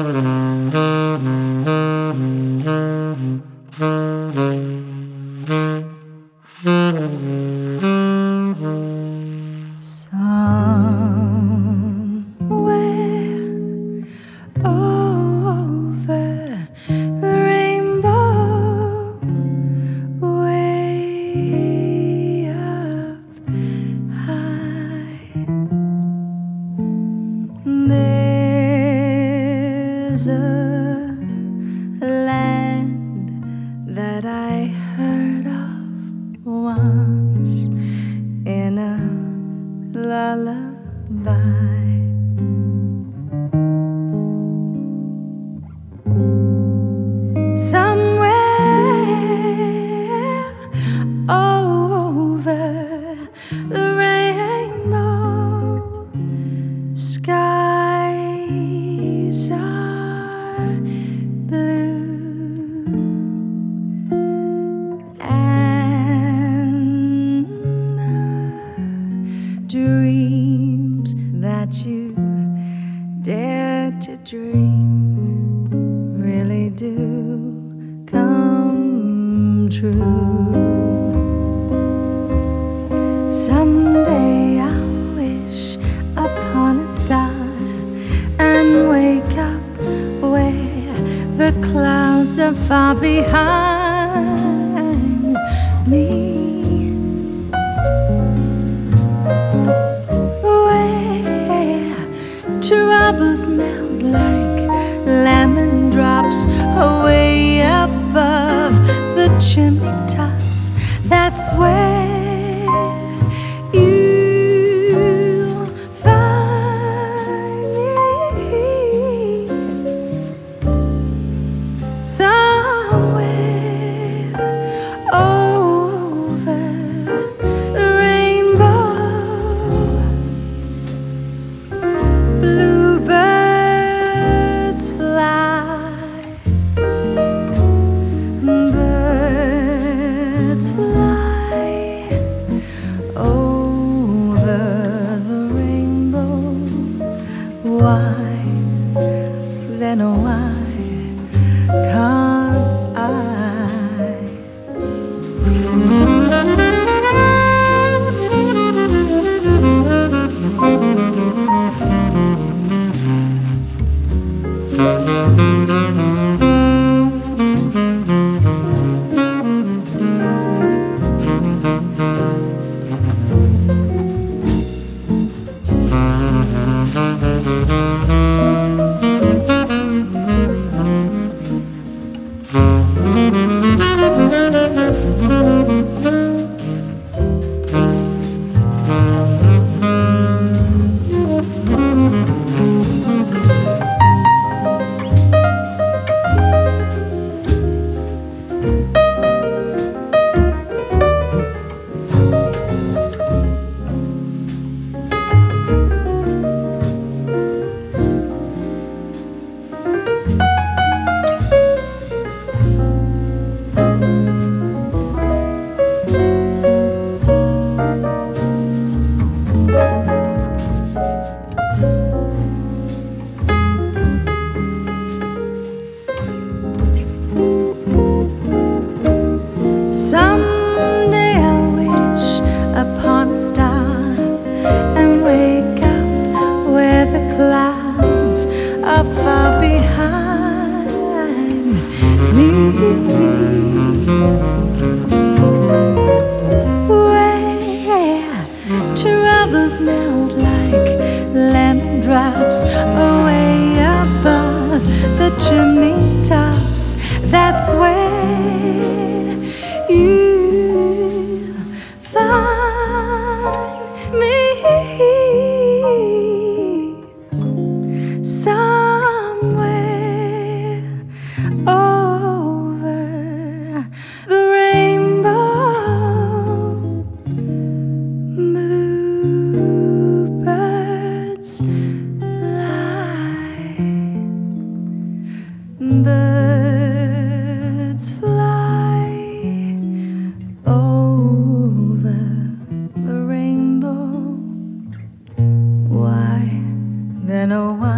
Over the rainbow, way up high, there's a land that I heard of once in a lullaby. Somewhere over the rainbow, skies are blue, and the dreams that you dare to dream really do come true. Someday I'll wish upon a star and wake up where the clouds are far behind me, where troubles melt like lemon drops away above the chimney tops. That's where you'll find me, somewhere over the rainbow. Bluebirds fly, birds fly over the rainbow. Why, then why can't I? Someday I'll wish upon a star and wake up where the clouds are far behind me, where troubles melt like lemon drops away above the chimney tops. That's where you find me, somewhere over the rainbow. Bluebirds fly, birds fly over the rainbow. Why, then oh why